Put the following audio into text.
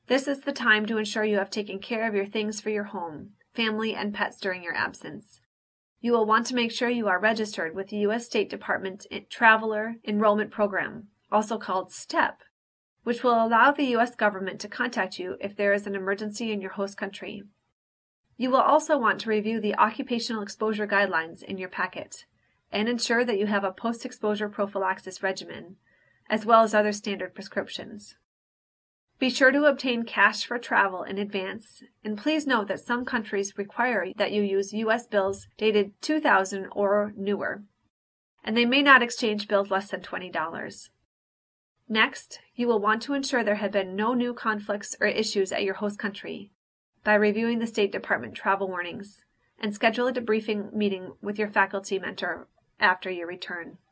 This is the time to ensure you have taken care of your things for your home, family, and pets during your absence. You will want to make sure you are registered with the U.S. State Department Traveler Enrollment Program, also called STEP, which will allow the U.S. government to contact you if there is an emergency in your host country. You will also want to review the occupational exposure guidelines in your packet and ensure that you have a post-exposure prophylaxis regimen, as well as other standard prescriptions. Be sure to obtain cash for travel in advance, and please note that some countries require that you use U.S. bills dated 2000 or newer, and they may not exchange bills less than $20. Next, you will want to ensure there have been no new conflicts or issues at your host country by reviewing the State Department travel warnings, and schedule a debriefing meeting with your faculty mentor after your return.